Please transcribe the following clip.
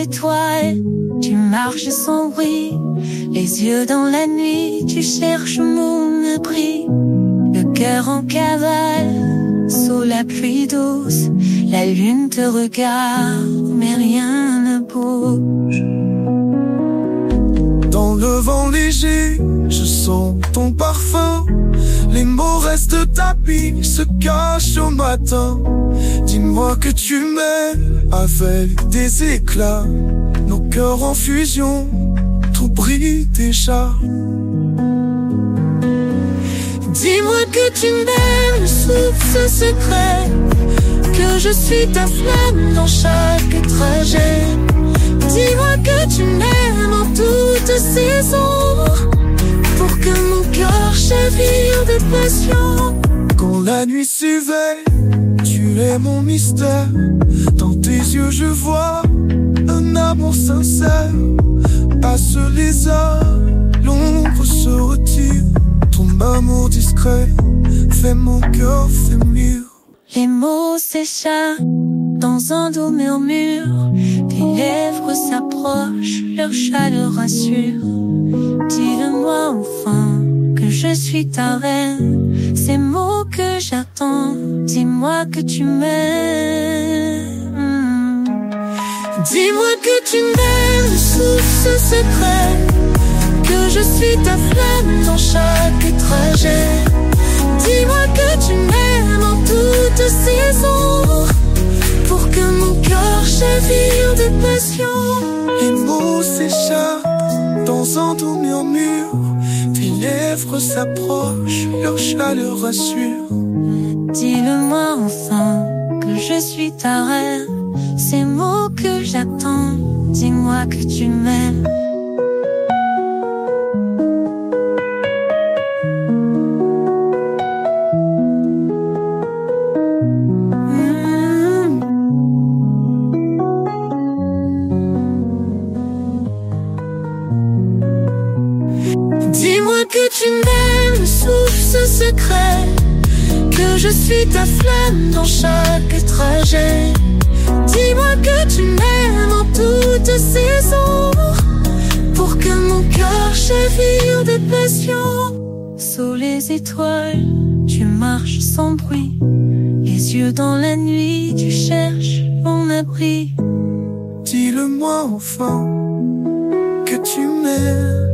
étoiles, tu marches sans bruit, les yeux dans la nuit, tu cherches mon abri. Le cœur en cavale, sous la pluie douce, la lune te regarde, mais rien ne bouge. Dans le vent léger, je sens ton parfum. Les mots restent tapis, se cachent au matin. Dis-moi que tu m'aimes avec des éclats. Nos cœurs en fusion, tout brille déjà. Dis-moi que tu m'aimes sous ce secret, que je suis ta flamme dans chaque trajet. Dis-moi que tu m'aimes en toutes saisons, pour que mon cœur chavire de passion. Quand la nuit s'éveille, tu es mon mystère. Dans tes yeux je vois un amour sincère. Passent les heures, l'ombre se retire. Ton amour discret fait mon cœur frémir. Les mots s'échappent dans un doux murmure. Tes lèvres s'approchent, leur chaleur rassure. Dis-le-moi enfin que je suis ta reine. Ces mots que j'attends, dis-moi que tu m'aimes. Dis-moi que tu m'aimes sous ce secret, que je suis ta flamme dans chaque trajet. Dis-moi que tu m'aimes en toutes saisons, pour que mon cœur chavire de passion. Les mots s'échappent dans un doux murmure. Tes lèvres s'approchent, leur chaleur rassure. Dis-le-moi enfin que je suis ta reine. Ces mots que j'attends, dis-moi que tu m'aimes. Dis-moi que tu m'aimes sous ce secret, que je suis ta flamme dans chaque trajet. Dis-moi que tu m'aimes en toutes saisons, pour que mon cœur chavire de passion. Sous les étoiles, tu marches sans bruit, les yeux dans la nuit, tu cherches mon abri. Dis-le-moi enfin que tu m'aimes.